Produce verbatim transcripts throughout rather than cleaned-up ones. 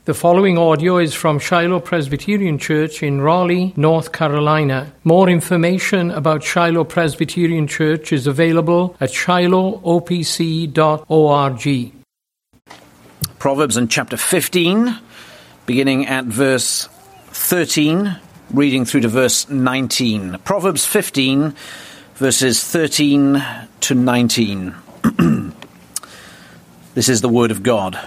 The following audio is from Shiloh Presbyterian Church in Raleigh, North Carolina. More information about Shiloh Presbyterian Church is available at shiloh o p c dot org. Proverbs in chapter fifteen, beginning at verse thirteen, reading through to verse nineteen. Proverbs fifteen, verses thirteen to nineteen. This is the word of God.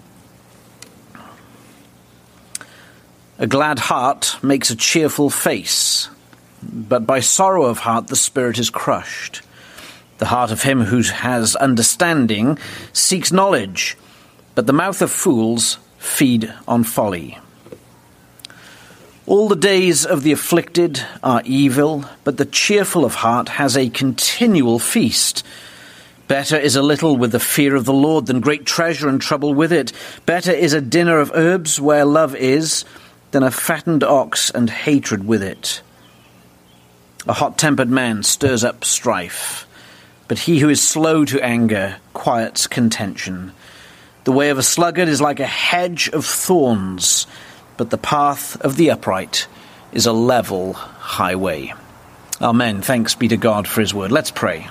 A glad heart makes a cheerful face, but by sorrow of heart the spirit is crushed. The heart of him who has understanding seeks knowledge, but the mouth of fools feed on folly. All the days of the afflicted are evil, but the cheerful of heart has a continual feast. Better is a little with the fear of the Lord than great treasure and trouble with it. Better is a dinner of herbs where love is, than a fattened ox and hatred with it. A hot-tempered man stirs up strife, but he who is slow to anger quiets contention. The way of a sluggard is like a hedge of thorns, but the path of the upright is a level highway. Amen. Thanks be to God for his word. Let's pray.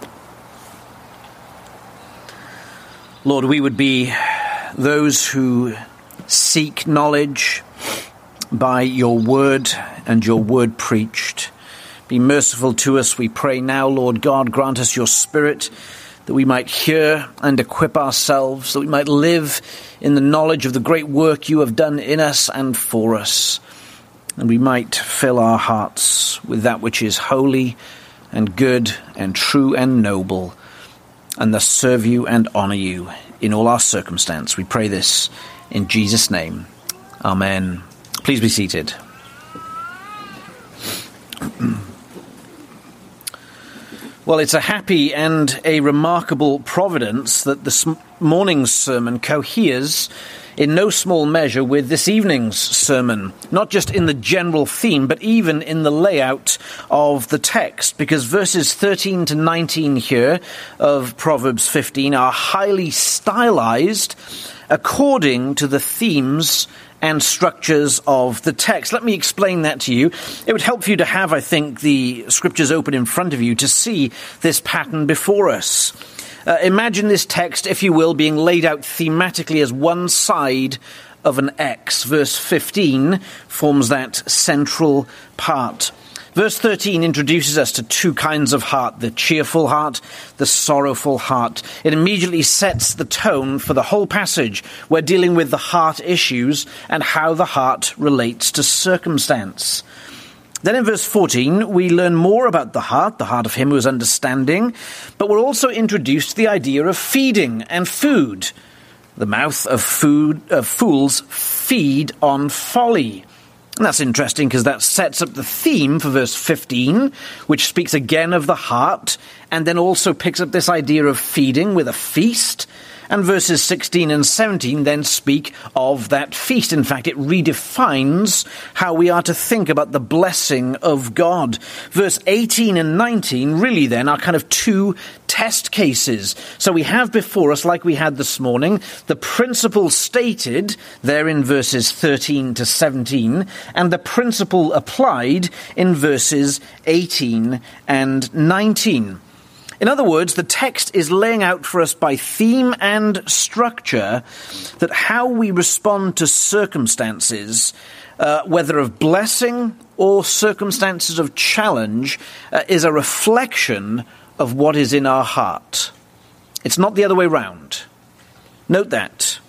Lord, we would be those who seek knowledge by your word and your word preached. Be merciful to us, we pray now, Lord God. Grant us your spirit, that we might hear and equip ourselves, that we might live in the knowledge of the great work you have done in us and for us, and we might fill our hearts with that which is holy and good and true and noble, and thus serve you and honor you in all our circumstance. We pray this in Jesus' name. Amen. Please be seated. Well, it's a happy and a remarkable providence that this morning's sermon coheres in no small measure with this evening's sermon, not just in the general theme, but even in the layout of the text, because verses thirteen to nineteen here of Proverbs fifteen are highly stylized according to the themes and structures of the text. Let me explain that to you. It would help for you to have, I think, the scriptures open in front of you to see this pattern before us. Uh, imagine this text, if you will, being laid out thematically as one side of an X. Verse fifteen forms that central part. Verse thirteen introduces us to two kinds of heart, the cheerful heart, the sorrowful heart. It immediately sets the tone for the whole passage. We're dealing with the heart issues and how the heart relates to circumstance. Then in verse fourteen, we learn more about the heart, the heart of him who is understanding, but we're also introduced to the idea of feeding and food. The mouth of food of fools feed on folly. And that's interesting because that sets up the theme for verse fifteen, which speaks again of the heart, and then also picks up this idea of feeding with a feast. And verses sixteen and seventeen then speak of that feast. In fact, it redefines how we are to think about the blessing of God. Verse eighteen and nineteen really then are kind of two test cases. So we have before us, like we had this morning, the principle stated there in verses thirteen to seventeen, and the principle applied in verses eighteen and nineteen. In other words, the text is laying out for us by theme and structure that how we respond to circumstances, uh, whether of blessing or circumstances of challenge, uh, is a reflection of what is in our heart. It's not the other way round. Note that.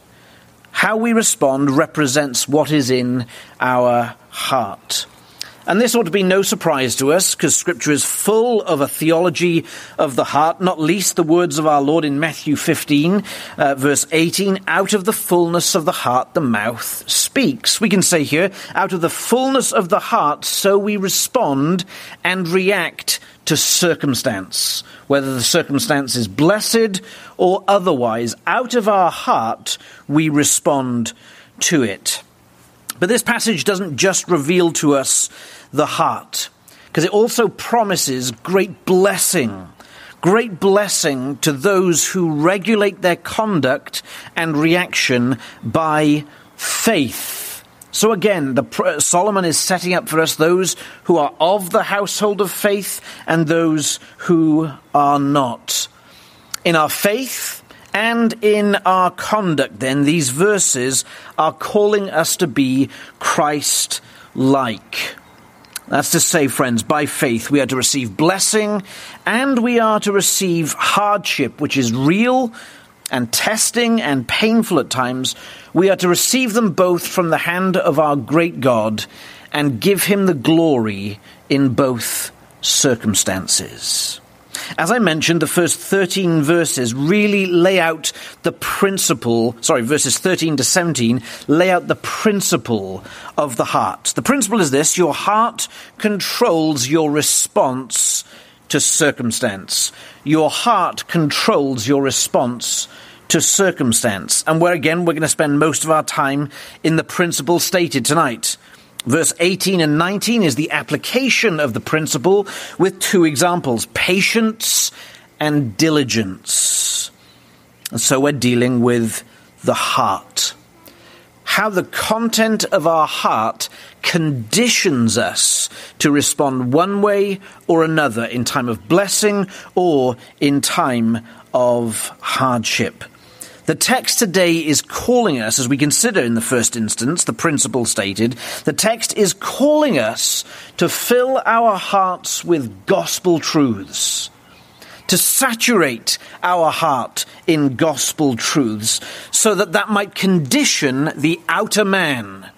How we respond represents what is in our heart. And this ought to be no surprise to us, because Scripture is full of a theology of the heart, not least the words of our Lord in Matthew fifteen, uh, verse eighteen, out of the fullness of the heart the mouth speaks. We can say here, out of the fullness of the heart, so we respond and react to circumstance, whether the circumstance is blessed or otherwise. Out of our heart, we respond to it. But this passage doesn't just reveal to us the heart, because it also promises great blessing, great blessing to those who regulate their conduct and reaction by faith. So again, the, Solomon is setting up for us those who are of the household of faith and those who are not. In our faith and in our conduct, then, these verses are calling us to be Christ-like. That's to say, friends, by faith we are to receive blessing and we are to receive hardship, which is real and testing and painful at times. We are to receive them both from the hand of our great God and give him the glory in both circumstances. As I mentioned, the first thirteen verses really lay out the principle, sorry, verses thirteen to seventeen, lay out the principle of the heart. The principle is this: your heart controls your response to circumstance. Your heart controls your response to circumstance. And where again, we're going to spend most of our time in the principle stated tonight. Verse eighteen and nineteen is the application of the principle with two examples, patience and diligence. And so we're dealing with the heart. How the content of our heart conditions us to respond one way or another in time of blessing or in time of hardship. The text today is calling us, as we consider in the first instance, the principle stated, the text is calling us to fill our hearts with gospel truths, to saturate our heart in gospel truths, so that that might condition the outer man.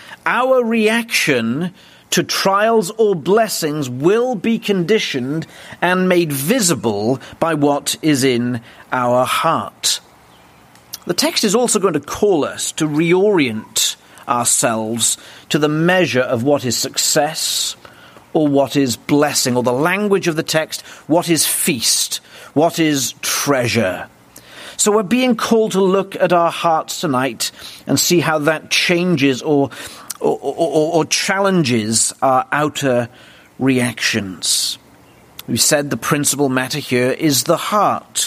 Our reaction to trials or blessings will be conditioned and made visible by what is in our heart. The text is also going to call us to reorient ourselves to the measure of what is success or what is blessing, or the language of the text, what is feast, what is treasure. So we're being called to look at our hearts tonight and see how that changes or, or, or, or challenges our outer reactions. We said the principal matter here is the heart.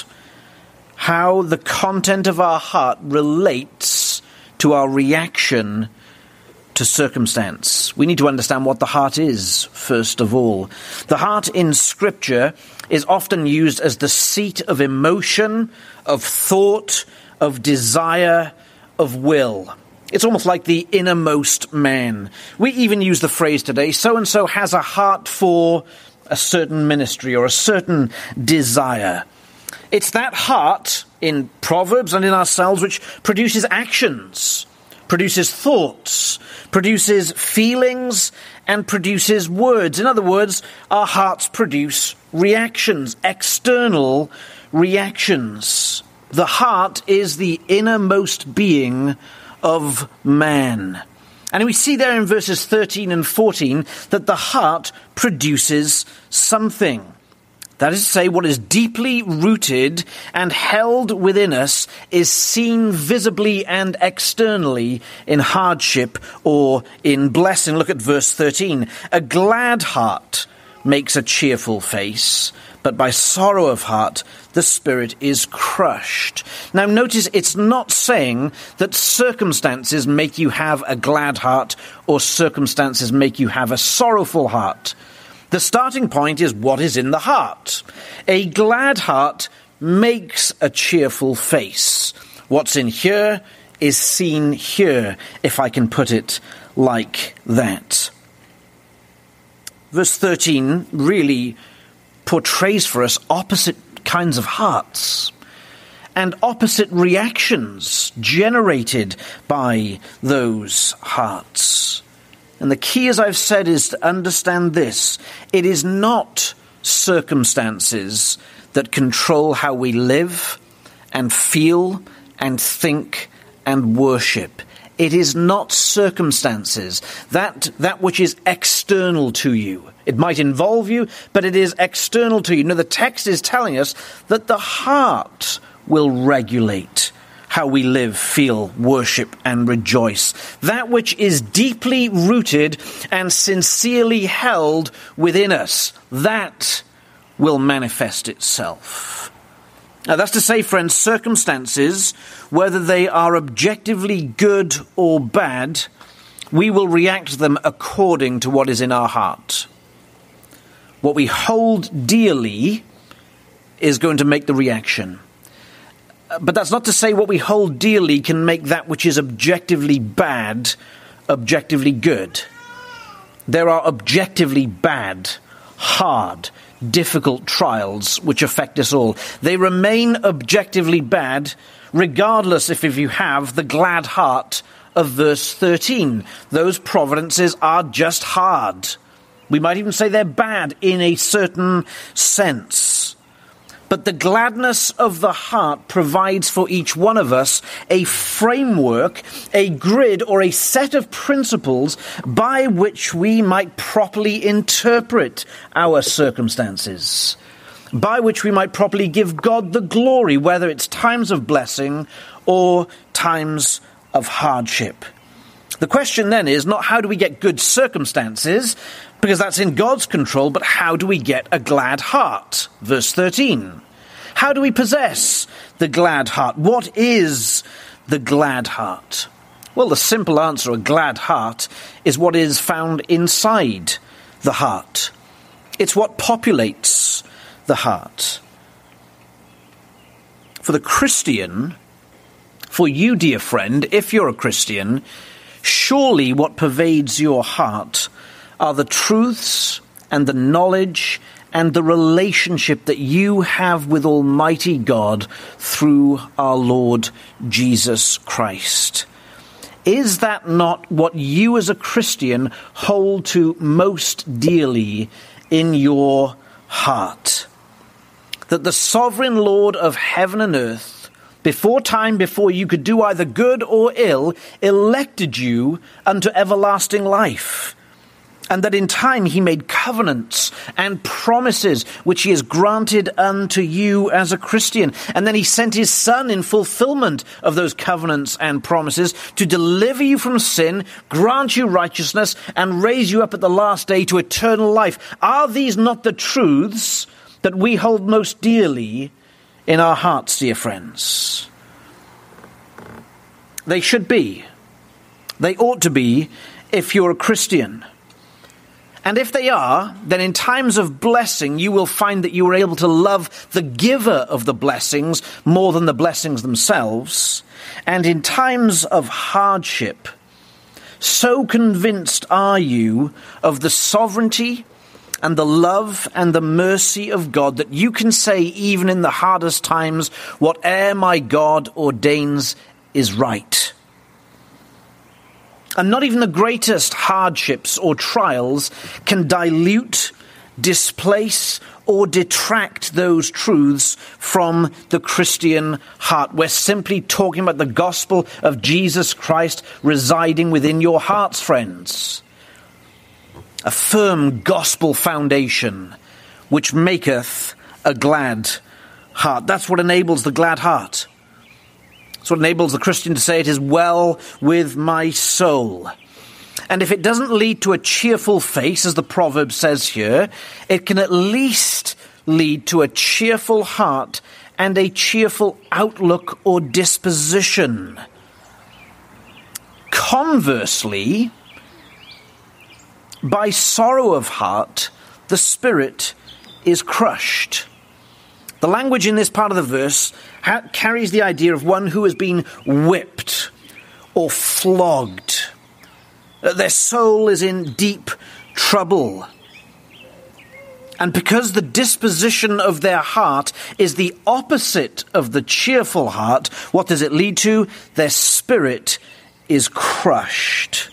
How the content of our heart relates to our reaction to circumstance. We need to understand what the heart is, first of all. The heart in Scripture is often used as the seat of emotion, of thought, of desire, of will. It's almost like the innermost man. We even use the phrase today, so-and-so has a heart for a certain ministry or a certain desire. It's that heart in Proverbs and in ourselves which produces actions, produces thoughts, produces feelings, and produces words. In other words, our hearts produce reactions, external reactions. The heart is the innermost being of man. And we see there in verses thirteen and fourteen that the heart produces something. That is to say, what is deeply rooted and held within us is seen visibly and externally in hardship or in blessing. Look at verse thirteen. A glad heart makes a cheerful face, but by sorrow of heart the spirit is crushed. Now notice it's not saying that circumstances make you have a glad heart or circumstances make you have a sorrowful heart. The starting point is what is in the heart. A glad heart makes a cheerful face. What's in here is seen here, if I can put it like that. Verse thirteen really portrays for us opposite kinds of hearts and opposite reactions generated by those hearts. And the key, as I've said, is to understand this. It is not circumstances that control how we live and feel and think and worship. It is not circumstances, that, that which is external to you. It might involve you, but it is external to you. Now, the text is telling us that the heart will regulate how we live, feel, worship, and rejoice. That which is deeply rooted and sincerely held within us, that will manifest itself. Now, that's to say, friends, circumstances, whether they are objectively good or bad, we will react to them according to what is in our heart. What we hold dearly is going to make the reaction. But that's not to say what we hold dearly can make that which is objectively bad, objectively good. There are objectively bad, hard, difficult trials which affect us all. They remain objectively bad, regardless if, if you have the glad heart of verse thirteen. Those providences are just hard. We might even say they're bad in a certain sense. But the gladness of the heart provides for each one of us a framework, a grid, or a set of principles by which we might properly interpret our circumstances, by which we might properly give God the glory, whether it's times of blessing or times of hardship. The question then is not how do we get good circumstances, because that's in God's control, but how do we get a glad heart? Verse thirteen. How do we possess the glad heart? What is the glad heart? Well, the simple answer, a glad heart, is what is found inside the heart. It's what populates the heart. For the Christian, for you, dear friend, if you're a Christian, surely what pervades your heart are the truths and the knowledge and the relationship that you have with Almighty God through our Lord Jesus Christ. Is that not what you as a Christian hold to most dearly in your heart? That the sovereign Lord of heaven and earth, before time, before you could do either good or ill, elected you unto everlasting life. And that in time he made covenants and promises which he has granted unto you as a Christian. And then he sent his Son in fulfillment of those covenants and promises to deliver you from sin, grant you righteousness, and raise you up at the last day to eternal life. Are these not the truths that we hold most dearly in our hearts, dear friends? They should be. They ought to be if you're a Christian. And if they are, then in times of blessing, you will find that you are able to love the giver of the blessings more than the blessings themselves. And in times of hardship, so convinced are you of the sovereignty and the love and the mercy of God that you can say, even in the hardest times, whate'er my God ordains is right. And not even the greatest hardships or trials can dilute, displace, or detract those truths from the Christian heart. We're simply talking about the gospel of Jesus Christ residing within your hearts, friends. A firm gospel foundation which maketh a glad heart. That's what enables the glad heart. That's what enables the Christian to say, it is well with my soul. And if it doesn't lead to a cheerful face, as the proverb says here, it can at least lead to a cheerful heart and a cheerful outlook or disposition. Conversely, by sorrow of heart, the spirit is crushed. The language in this part of the verse ha- carries the idea of one who has been whipped or flogged. Their soul is in deep trouble. And because the disposition of their heart is the opposite of the cheerful heart, what does it lead to? Their spirit is crushed.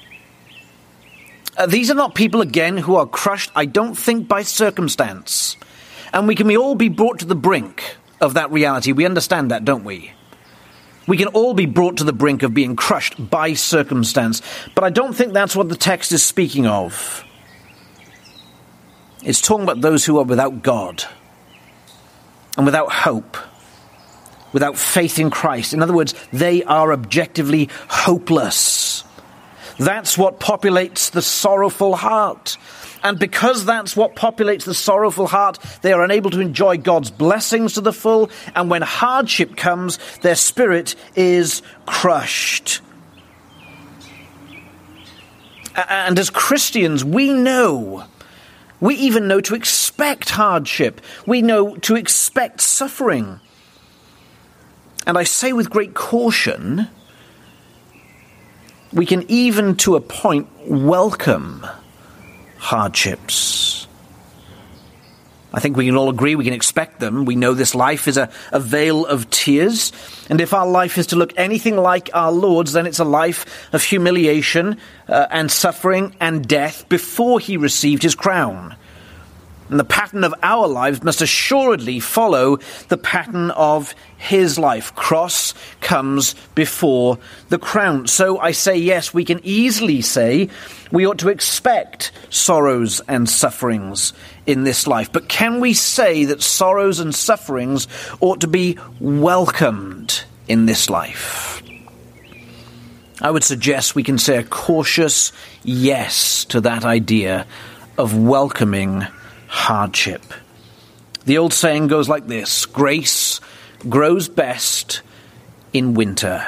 Uh, these are not people, again, who are crushed, I don't think, by circumstance. And we can we all be brought to the brink of that reality. We understand that, don't we? We can all be brought to the brink of being crushed by circumstance. But I don't think that's what the text is speaking of. It's talking about those who are without God and without hope, without faith in Christ. In other words, they are objectively hopeless. That's what populates the sorrowful heart. And because that's what populates the sorrowful heart, they are unable to enjoy God's blessings to the full. And when hardship comes, their spirit is crushed. And as Christians, we know, we even know to expect hardship. We know to expect suffering. And I say with great caution, we can even to a point welcome hardships. I think we can all agree we can expect them. We know this life is a, a vale of tears. And if our life is to look anything like our Lord's, then it's a life of humiliation uh, and suffering and death before he received his crown. And the pattern of our lives must assuredly follow the pattern of his life. Cross comes before the crown. So I say, yes, we can easily say we ought to expect sorrows and sufferings in this life. But can we say that sorrows and sufferings ought to be welcomed in this life? I would suggest we can say a cautious yes to that idea of welcoming hardship. The old saying goes like this: grace grows best in winter.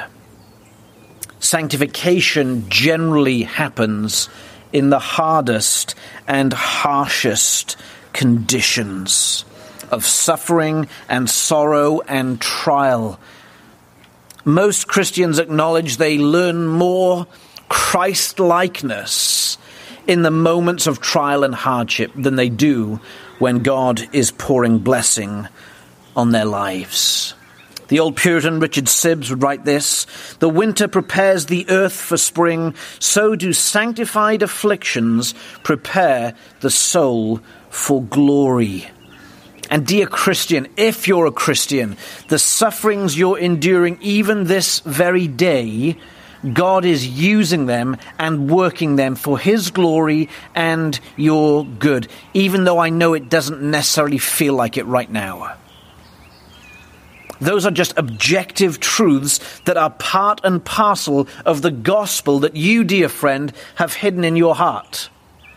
Sanctification generally happens in the hardest and harshest conditions of suffering and sorrow and trial. Most Christians acknowledge they learn more Christ-likeness in the moments of trial and hardship than they do when God is pouring blessing on their lives. The old Puritan Richard Sibbes would write this: "The winter prepares the earth for spring, so do sanctified afflictions prepare the soul for glory." And dear Christian, if you're a Christian, the sufferings you're enduring even this very day, God is using them and working them for his glory and your good, even though I know it doesn't necessarily feel like it right now. Those are just objective truths that are part and parcel of the gospel that you, dear friend, have hidden in your heart.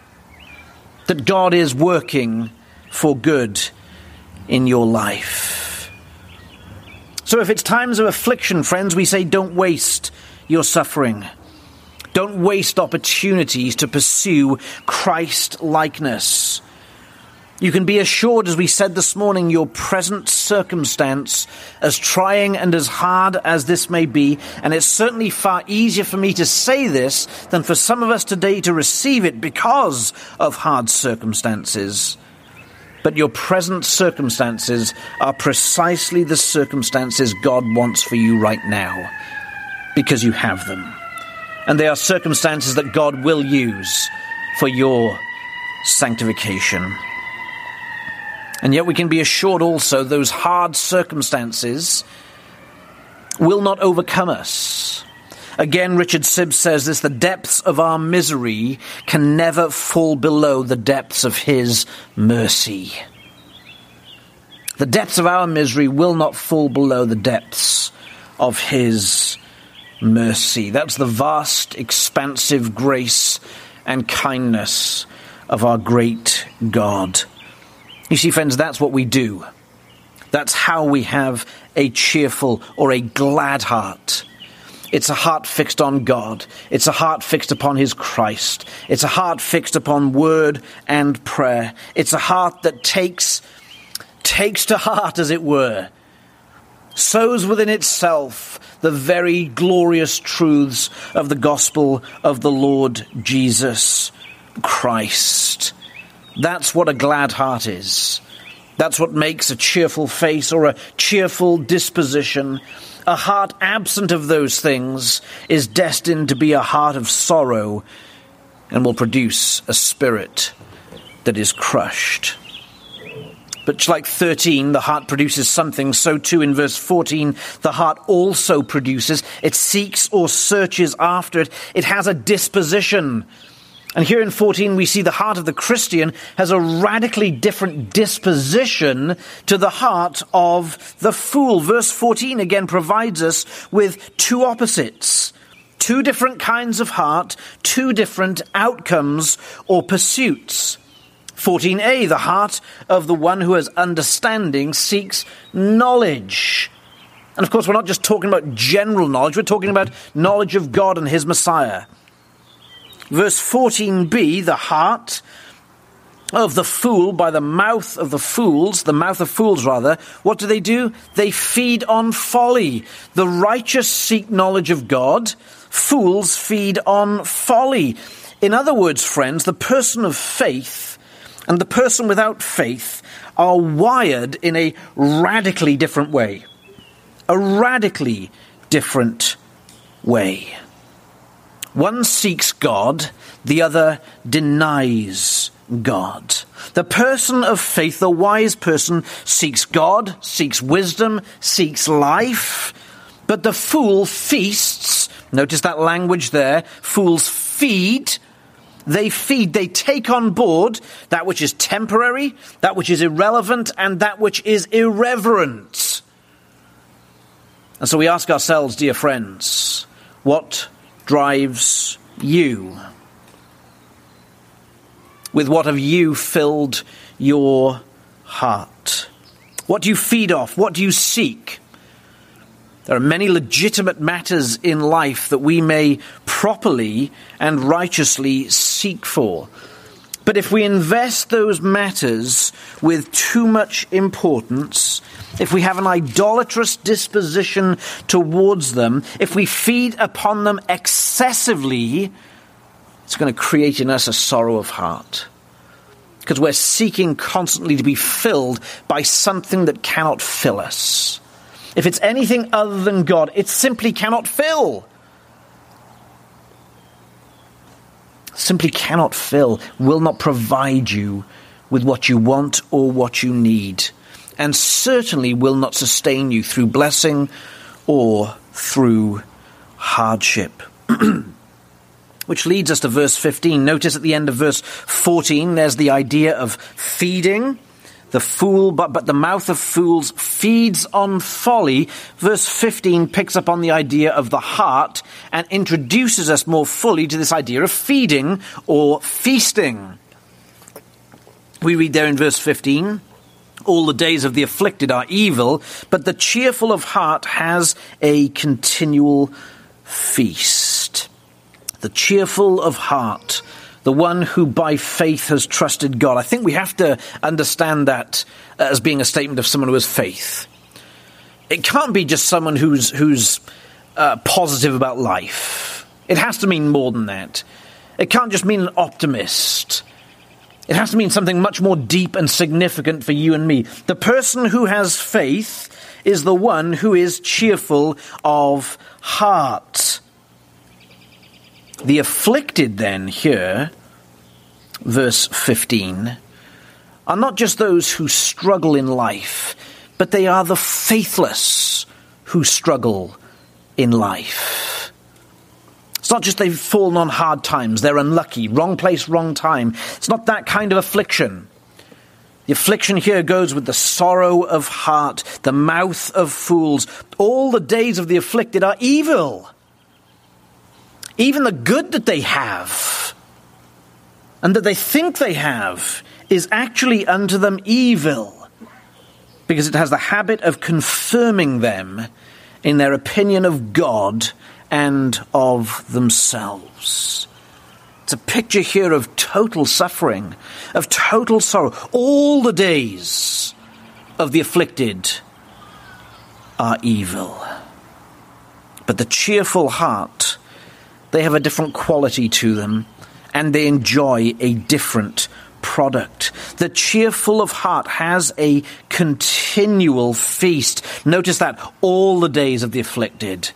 That God is working for good in your life. So if it's times of affliction, friends, we say don't waste your suffering. Don't waste opportunities to pursue Christ-likeness. You can be assured, as we said this morning, your present circumstance, as trying and as hard as this may be, and it's certainly far easier for me to say this than for some of us today to receive it because of hard circumstances. But your present circumstances are precisely the circumstances God wants for you right now, because you have them. And they are circumstances that God will use for your sanctification. And yet we can be assured also those hard circumstances will not overcome us. Again, Richard Sibbes says this: the depths of our misery can never fall below the depths of his mercy. The depths of our misery will not fall below the depths of his mercy. That's the vast, expansive grace and kindness of our great God. You see, friends, that's what we do. That's how we have a cheerful or a glad heart. It's a heart fixed on God. It's a heart fixed upon his Christ. It's a heart fixed upon word and prayer. It's a heart that takes, takes to heart, as it were, sows within itself the very glorious truths of the gospel of the Lord Jesus Christ. That's what a glad heart is. That's what makes a cheerful face or a cheerful disposition. A heart absent of those things is destined to be a heart of sorrow and will produce a spirit that is crushed. But like thirteen, the heart produces something, so too in verse fourteen, the heart also produces. It seeks or searches after it. It has a disposition. And here in fourteen, we see the heart of the Christian has a radically different disposition to the heart of the fool. Verse fourteen again provides us with two opposites, two different kinds of heart, two different outcomes or pursuits. fourteen a, the heart of the one who has understanding seeks knowledge. And of course, we're not just talking about general knowledge, we're talking about knowledge of God and his Messiah. Verse fourteen b, the heart of the fool by the mouth of the fools, the mouth of fools rather, what do they do? They feed on folly. The righteous seek knowledge of God, fools feed on folly. In other words, friends, the person of faith and the person without faith are wired in a radically different way. A radically different way. One seeks God, the other denies God. The person of faith, the wise person, seeks God, seeks wisdom, seeks life, but the fool feasts. Notice that language there. Fools feed. They feed, they take on board that which is temporary, that which is irrelevant, and that which is irreverent. And so we ask ourselves, dear friends, what drives you? With what have you filled your heart? What do you feed off? What do you seek? There are many legitimate matters in life that we may properly and righteously seek for. But if we invest those matters with too much importance, if we have an idolatrous disposition towards them, if we feed upon them excessively, it's going to create in us a sorrow of heart. Because we're seeking constantly to be filled by something that cannot fill us. If it's anything other than God, it simply cannot fill. Simply cannot fill, will not provide you with what you want or what you need, and certainly will not sustain you through blessing or through hardship. Which leads us to verse fifteen. Notice at the end of verse fourteen, there's the idea of feeding. The fool, but, but the mouth of fools feeds on folly. Verse fifteen picks up on the idea of the heart and introduces us more fully to this idea of feeding or feasting. We read there in verse fifteen, all the days of the afflicted are evil, but the cheerful of heart has a continual feast. The cheerful of heart, the one who by faith has trusted God. I think we have to understand that as being a statement of someone who has faith. It can't be just someone who's who's uh, positive about life. It has to mean more than that. It can't just mean an optimist. It has to mean something much more deep and significant for you and me. The person who has faith is the one who is cheerful of heart. The afflicted then here, verse fifteen, are not just those who struggle in life, but they are the faithless who struggle in life. It's not just they've fallen on hard times, they're unlucky, wrong place, wrong time. It's not that kind of affliction. The affliction here goes with the sorrow of heart, the mouth of fools. All the days of the afflicted are evil. Even the good that they have, and that they think they have, is actually unto them evil, because it has the habit of confirming them in their opinion of God and of themselves. It's a picture here of total suffering, of total sorrow. All the days of the afflicted are evil. But the cheerful heart, they have a different quality to them, and they enjoy a different product. The cheerful of heart has a continual feast. Notice that, all the days of the afflicted.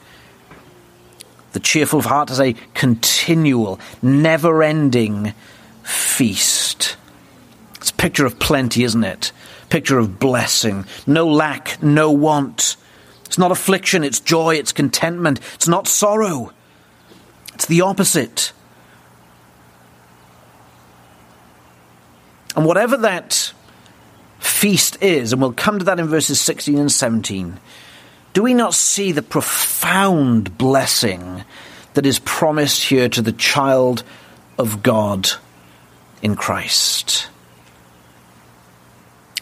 The cheerful of heart has a continual, never-ending feast. It's a picture of plenty, isn't it? Picture of blessing. No lack, no want. It's not affliction, it's joy, it's contentment. It's not sorrow. It's the opposite. And whatever that feast is, and we'll come to that in verses sixteen and seventeen, do we not see the profound blessing that is promised here to the child of God in Christ?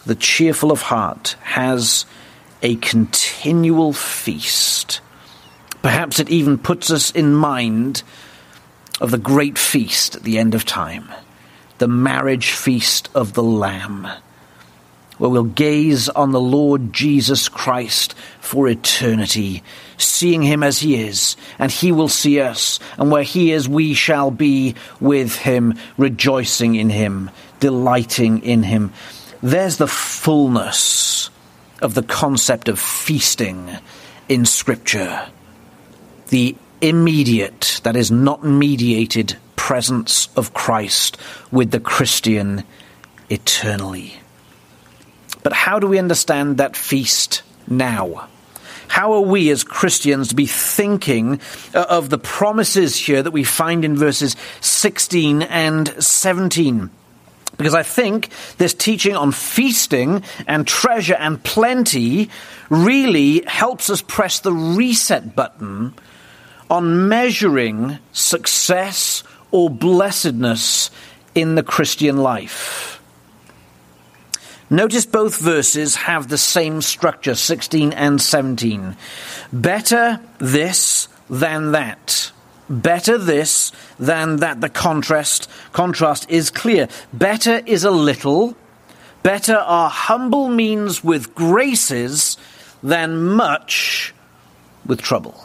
the cheerful of heart has a continual feast. Perhaps it even puts us in mind of the great feast at the end of time, the marriage feast of the Lamb, where we'll gaze on the Lord Jesus Christ for eternity, seeing him as he is, and he will see us, and where he is, we shall be with him, rejoicing in him, delighting in him. There's the fullness of the concept of feasting in Scripture. The immediate, that is not mediated, presence of Christ with the Christian eternally. But how do we understand that feast now? How are we as Christians to be thinking of the promises here that we find in verses sixteen and seventeen? Because I think this teaching on feasting and treasure and plenty really helps us press the reset button on measuring success or blessedness in the Christian life. Notice both verses have the same structure, sixteen and seventeen. Better this than that. Better this than that. The contrast, contrast is clear. Better is a little. Better are humble means with graces than much with trouble.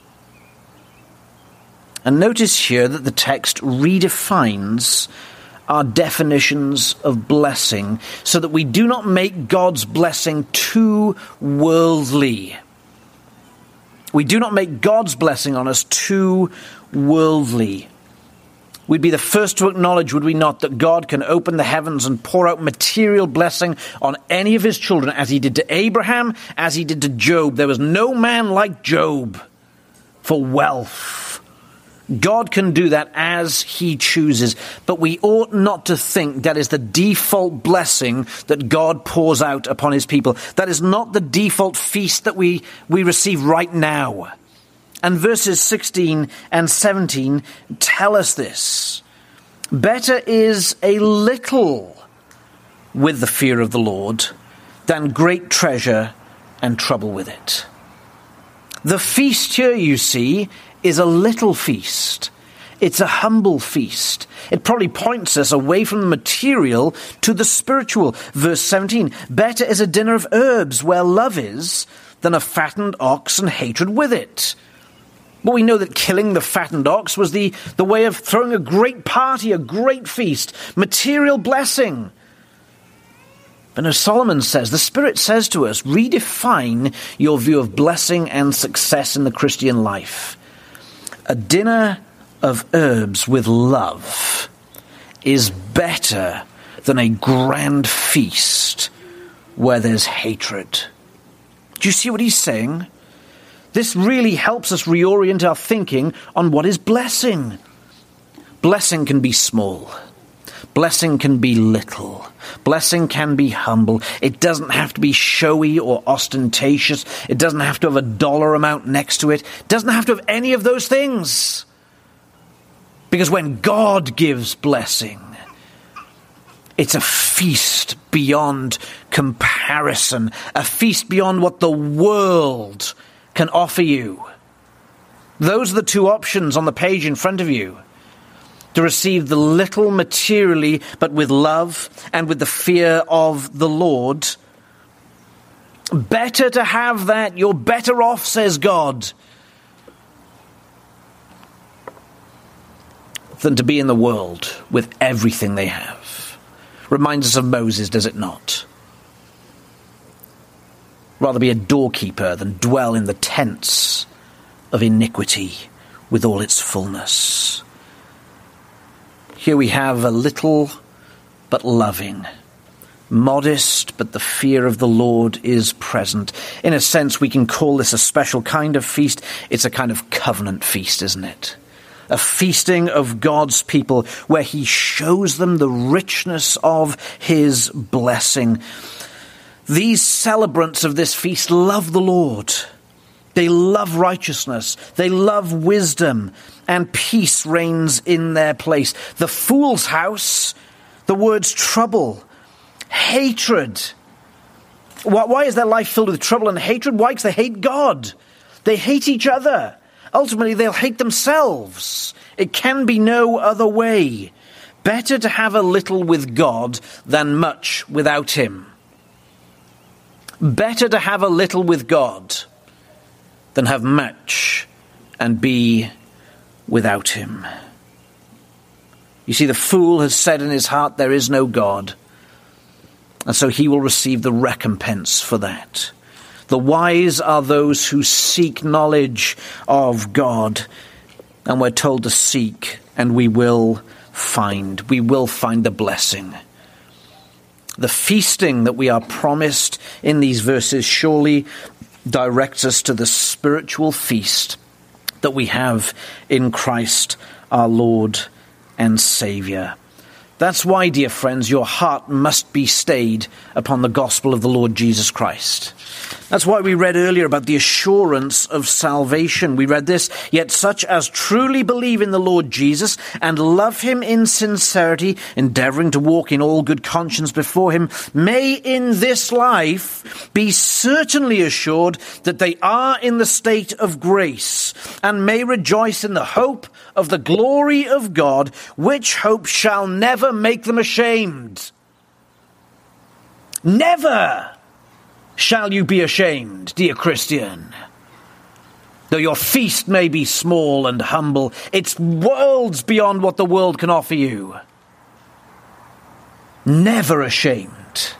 And notice here that the text redefines our definitions of blessing so that we do not make God's blessing too worldly. We do not make God's blessing on us too worldly. We'd be the first to acknowledge, would we not, that God can open the heavens and pour out material blessing on any of his children, as he did to Abraham, as he did to Job. There was no man like Job for wealth. God can do that as he chooses, but we ought not to think that is the default blessing that God pours out upon his people. That is not the default feast that we, we receive right now. And verses sixteen and seventeen tell us this. Better is a little with the fear of the Lord than great treasure and trouble with it. The feast here, you see, is a little feast. It's a humble feast. It probably points us away from the material to the spiritual. Verse seventeen, better is a dinner of herbs where love is than a fattened ox and hatred with it. But we know that killing the fattened ox was the, the way of throwing a great party, a great feast, material blessing. But as Solomon says, the Spirit says to us, redefine your view of blessing and success in the Christian life. A dinner of herbs with love is better than a grand feast where there's hatred. Do you see what he's saying? This really helps us reorient our thinking on what is blessing. Blessing can be small. Blessing can be little. Blessing can be humble. It doesn't have to be showy or ostentatious. It doesn't have to have a dollar amount next to it. It doesn't have to have any of those things. Because when God gives blessing, it's a feast beyond comparison. A feast beyond what the world can offer you. Those are the two options on the page in front of you. To receive the little materially, but with love and with the fear of the Lord. Better to have that. You're better off, says God, than to be in the world with everything they have. Reminds us of Moses, does it not? Rather be a doorkeeper than dwell in the tents of iniquity with all its fullness. Here we have a little but loving, modest but the fear of the Lord is present. In a sense, we can call this a special kind of feast. It's a kind of covenant feast, isn't it? A feasting of God's people where he shows them the richness of his blessing. These celebrants of this feast love the Lord. They love righteousness. They love wisdom. And peace reigns in their place. The fool's house, the words trouble, hatred, Why, why is their life filled with trouble and hatred? Why? Because they hate God. They hate each other. Ultimately, they'll hate themselves. It can be no other way. Better to have a little with God than much without him. Better to have a little with God than have much and be without him. You see, the fool has said in his heart, there is no God. And so he will receive the recompense for that. The wise are those who seek knowledge of God. And we're told to seek, and we will find. We will find the blessing. The feasting that we are promised in these verses surely directs us to the spiritual feast that we have in Christ our Lord and Saviour. That's why, dear friends, your heart must be stayed upon the gospel of the Lord Jesus Christ. That's why we read earlier about the assurance of salvation. We read this, yet such as truly believe in the Lord Jesus and love him in sincerity, endeavouring to walk in all good conscience before him, may in this life be certainly assured that they are in the state of grace, and may rejoice in the hope of the glory of God, which hope shall never make them ashamed. Never shall you be ashamed, dear Christian. Though your feast may be small and humble, it's worlds beyond what the world can offer you. Never ashamed.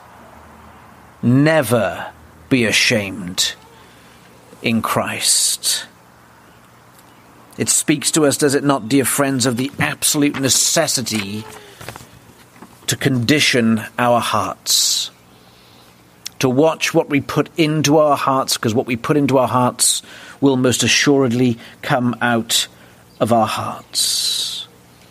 Never be ashamed in Christ. It speaks to us, does it not, dear friends, of the absolute necessity to condition our hearts. To watch what we put into our hearts, because what we put into our hearts will most assuredly come out of our hearts.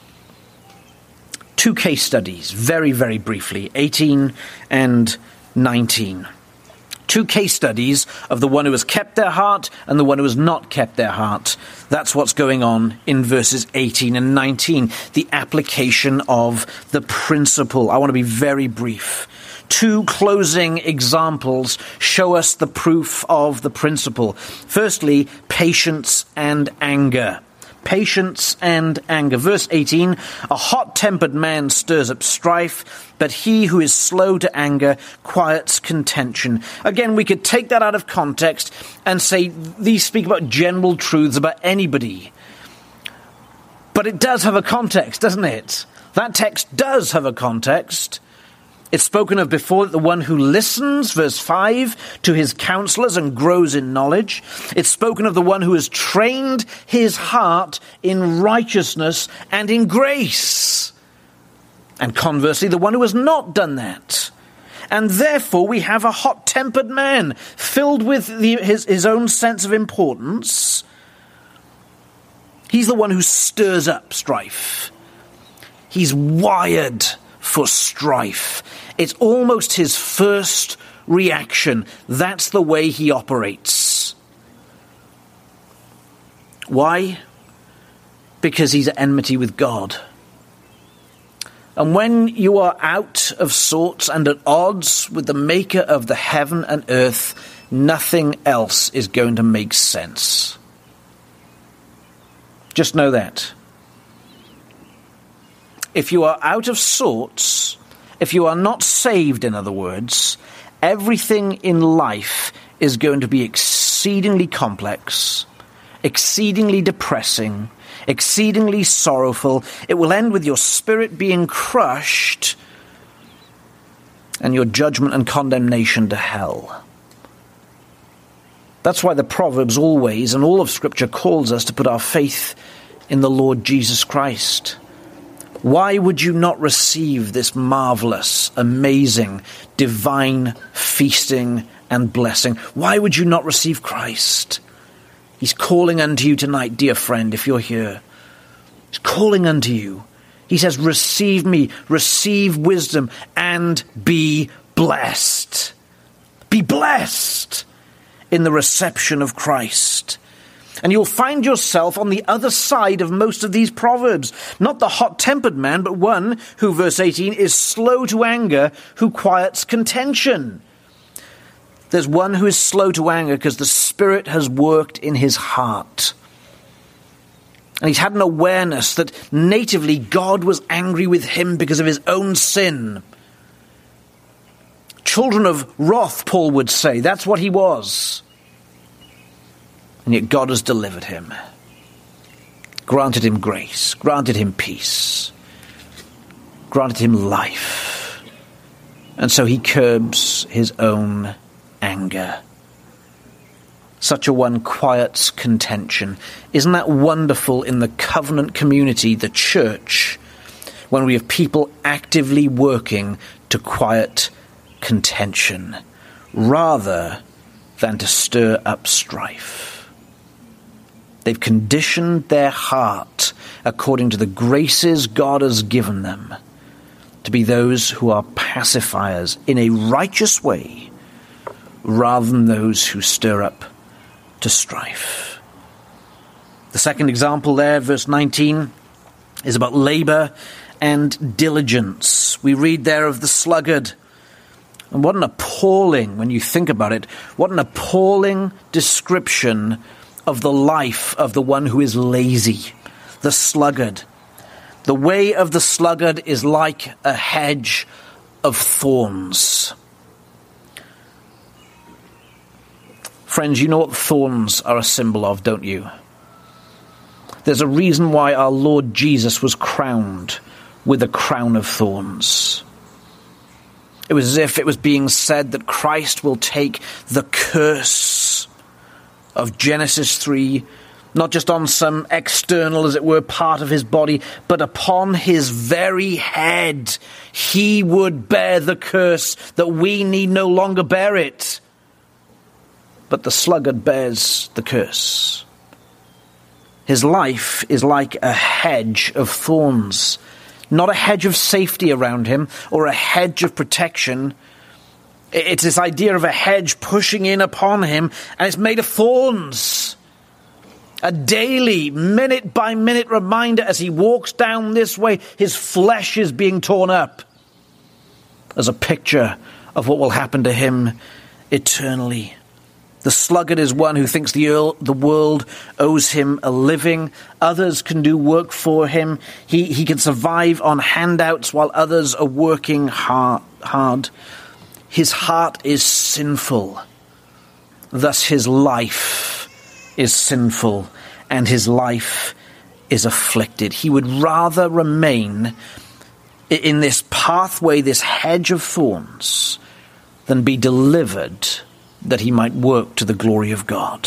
Two case studies, very, very briefly, eighteen and nineteen. Two case studies of the one who has kept their heart and the one who has not kept their heart. That's what's going on in verses eighteen and nineteen. The application of the principle. I want to be very brief. Two closing examples show us the proof of the principle. Firstly, patience and anger. Patience and anger. Verse eighteen, a hot-tempered man stirs up strife, but he who is slow to anger quiets contention. Again, we could take that out of context and say these speak about general truths about anybody. But it does have a context, doesn't it? That text does have a context. It's spoken of before that the one who listens, verse five, to his counselors and grows in knowledge. It's spoken of the one who has trained his heart in righteousness and in grace. And conversely, the one who has not done that. And therefore we have a hot-tempered man filled with the, his, his own sense of importance. He's the one who stirs up strife. He's wired for strife. It's almost his first reaction. That's the way he operates. Why? Because he's at enmity with God. And when you are out of sorts and at odds with the maker of the heaven and earth, nothing else is going to make sense. Just know that. If you are out of sorts, if you are not saved, in other words, everything in life is going to be exceedingly complex, exceedingly depressing, exceedingly sorrowful. It will end with your spirit being crushed and your judgment and condemnation to hell. That's why the Proverbs always, and all of Scripture, calls us to put our faith in the Lord Jesus Christ. Why would you not receive this marvelous, amazing, divine feasting and blessing? Why would you not receive Christ? He's calling unto you tonight, dear friend, if you're here. He's calling unto you. He says, receive me, receive wisdom, and be blessed. Be blessed in the reception of Christ. And you'll find yourself on the other side of most of these proverbs. Not the hot-tempered man, but one who, verse eighteen, is slow to anger, who quiets contention. There's one who is slow to anger because the Spirit has worked in his heart. And he's had an awareness that natively God was angry with him because of his own sin. Children of wrath, Paul would say. That's what he was. And yet God has delivered him. Granted him grace. Granted him peace. Granted him life. And so he curbs his own anger. Such a one quiets contention. Isn't that wonderful in the covenant community, the church, when we have people actively working to quiet contention rather than to stir up strife? They've conditioned their heart according to the graces God has given them to be those who are pacifiers in a righteous way rather than those who stir up to strife. The second example there, verse nineteen, is about labor and diligence. We read there of the sluggard. And what an appalling, when you think about it, what an appalling description of the life of the one who is lazy, the sluggard. The way of the sluggard is like a hedge of thorns. Friends, you know what thorns are a symbol of, don't you? There's a reason why our Lord Jesus was crowned with a crown of thorns. It was as if it was being said that Christ will take the curse of Genesis three, not just on some external, as it were, part of his body, but upon his very head. He would bear the curse that we need no longer bear it. But the sluggard bears the curse. His life is like a hedge of thorns, not a hedge of safety around him or a hedge of protection. It's this idea of a hedge pushing in upon him, and it's made of thorns. A daily, minute by minute reminder as he walks down this way, his flesh is being torn up as a picture of what will happen to him eternally. The sluggard is one who thinks the, earl, the world owes him a living. Others can do work for him. He, he can survive on handouts while others are working hard, hard. His heart is sinful. Thus his life is sinful and his life is afflicted. He would rather remain in this pathway, this hedge of thorns, than be delivered that he might work to the glory of God.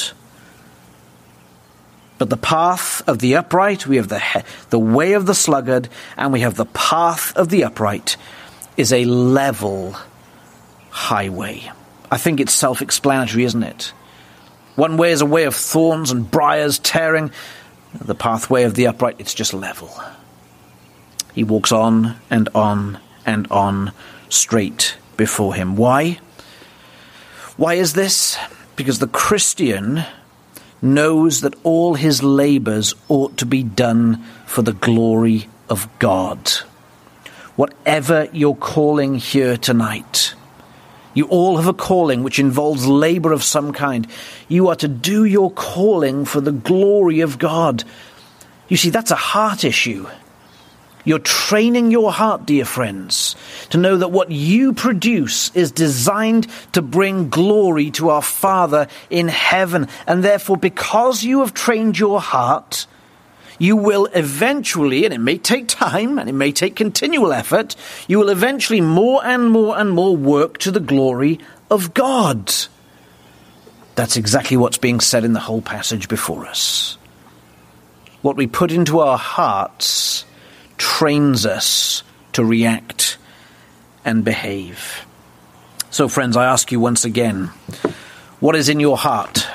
But the path of the upright, we have the, he- the way of the sluggard, and we have the path of the upright, is a level highway. I think it's self-explanatory, isn't it? One way is a way of thorns and briars tearing. The pathway of the upright, it's just level. He walks on and on and on straight before him. Why? Why is this? Because the Christian knows that all his labors ought to be done for the glory of God. Whatever your calling here tonight, you all have a calling which involves labor of some kind. You are to do your calling for the glory of God. You see, that's a heart issue. You're training your heart, dear friends, to know that what you produce is designed to bring glory to our Father in heaven. And therefore, because you have trained your heart, you will eventually, and it may take time, and it may take continual effort, you will eventually more and more and more work to the glory of God. That's exactly what's being said in the whole passage before us. What we put into our hearts trains us to react and behave. So, friends, I ask you once again, what is in your heart?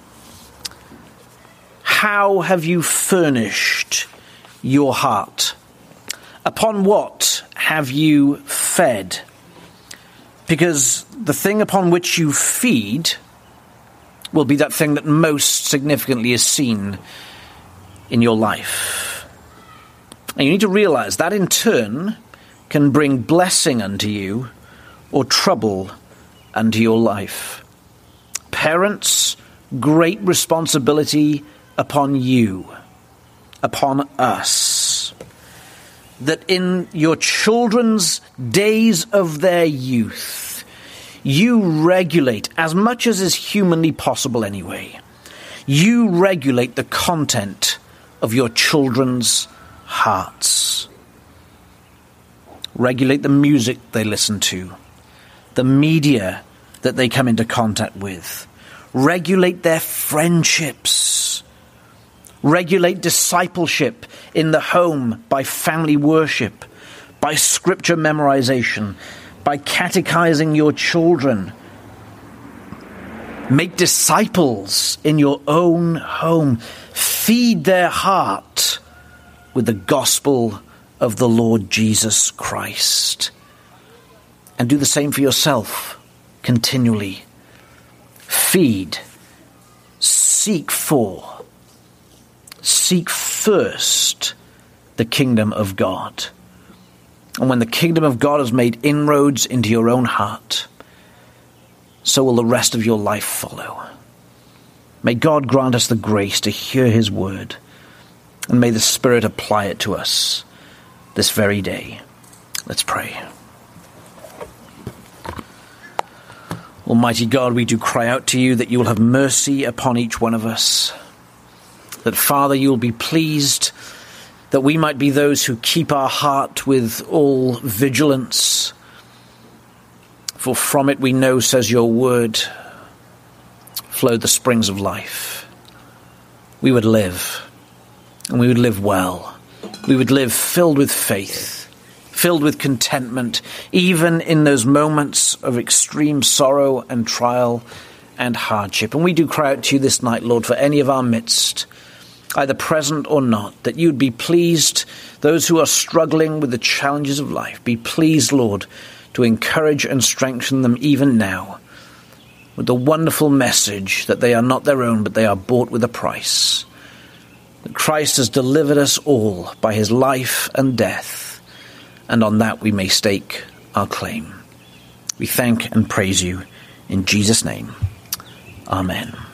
How have you furnished your heart? Upon what have you fed? Because the thing upon which you feed will be that thing that most significantly is seen in your life. And you need to realize that in turn can bring blessing unto you or trouble unto your life. Parents, great responsibility upon you, upon us, that in your children's days of their youth, you regulate, as much as is humanly possible anyway, you regulate the content of your children's hearts. Regulate the music they listen to, the media that they come into contact with. Regulate their friendships. Regulate discipleship in the home by family worship, by scripture memorization, by catechizing your children. Make disciples in your own home. Feed their heart with the gospel of the Lord Jesus Christ. And do the same for yourself continually. Feed, seek for, seek first the kingdom of God. And when the kingdom of God has made inroads into your own heart, so will the rest of your life follow. May God grant us the grace to hear his word, and may the Spirit apply it to us this very day. Let's pray. Almighty God, we do cry out to you that you will have mercy upon each one of us. That, Father, you will be pleased that we might be those who keep our heart with all vigilance. For from it we know, says your word, flow the springs of life. We would live, and we would live well. We would live filled with faith, filled with contentment, even in those moments of extreme sorrow and trial and hardship. And we do cry out to you this night, Lord, for any of our midst, either present or not, that you'd be pleased, those who are struggling with the challenges of life, be pleased, Lord, to encourage and strengthen them even now with the wonderful message that they are not their own, but they are bought with a price. That Christ has delivered us all by his life and death, and on that we may stake our claim. We thank and praise you in Jesus' name. Amen.